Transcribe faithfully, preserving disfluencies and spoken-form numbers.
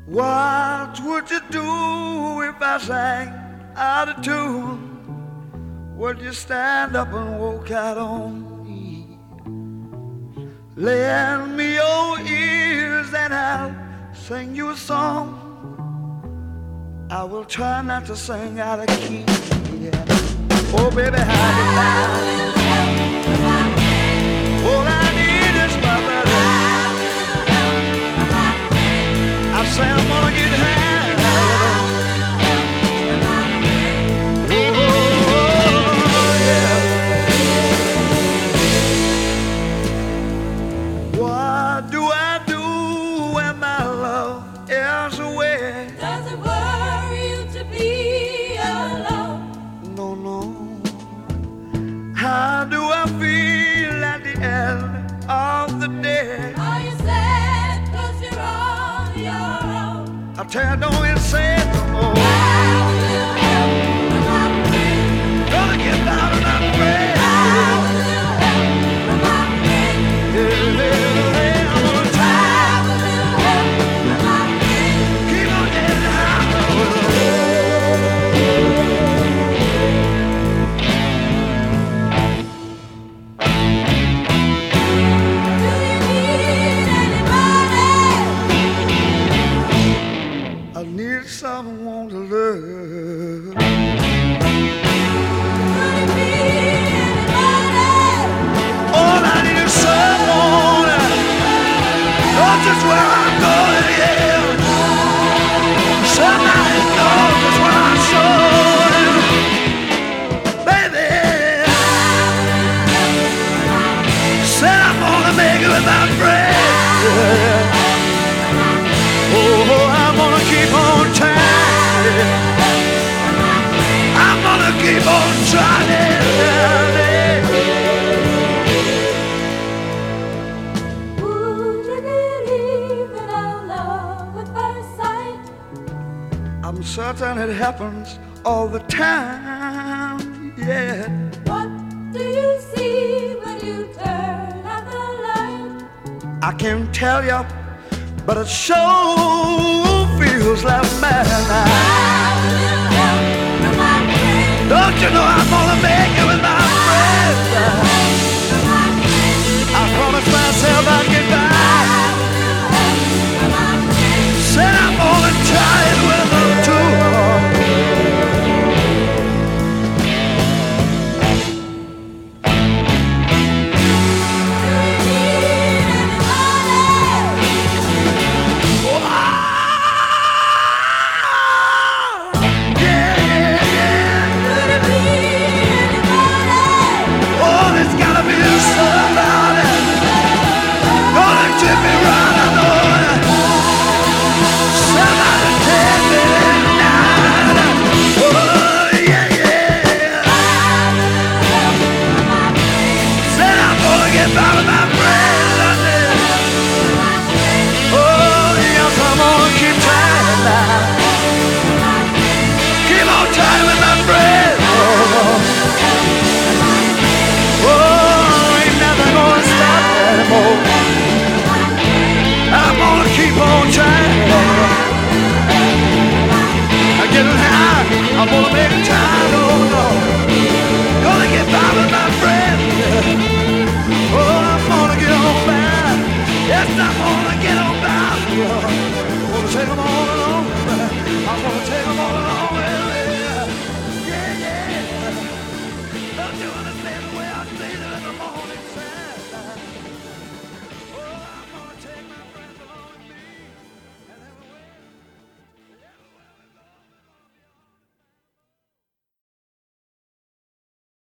What would you do if I sang out of tune? Would you stand up and walk out on me? Lend me your ears and I'll sing you a song. I will try not to sing out of key. Yeah. Oh, baby, how you like? All I need is my brother. I say I'm gonna get high. How do I feel at the end of the day? Are you sad cause you're on your own? I tell you, don't even say it no more. How will you help when I'm free? Gonna get down and I'm free. How will you help when I'm free? Yeah, yeah, yeah, I'm gonna try. How will you help when I'm free? Keep on getting high. I need someone to love. Could it be anybody? All I need is someone that knows just where I'm going, yeah. Somebody knows just where I'm going, baby. Said I'm gonna make it with my friends, yeah. Oh, I'm gonna keep on trying. I'm gonna keep on trying. Would you believe in our love at first sight? I'm certain it happens all the time, yeah. What do you see when you turn out the light? I can't tell you, but it sure feels like madness. How will you help when I'm free? Don't you know I'm gonna make it with my friends? When I'm free? I promised myself I'd get by. How will you help when I'm free? Said I'm gonna try it with them too. I'm gonna make a time, oh no. Gonna get by with my friends. Oh, I'm gonna get on by. Yes, I'm gonna get on by. I'm gonna take them all along. I'm gonna take them all along.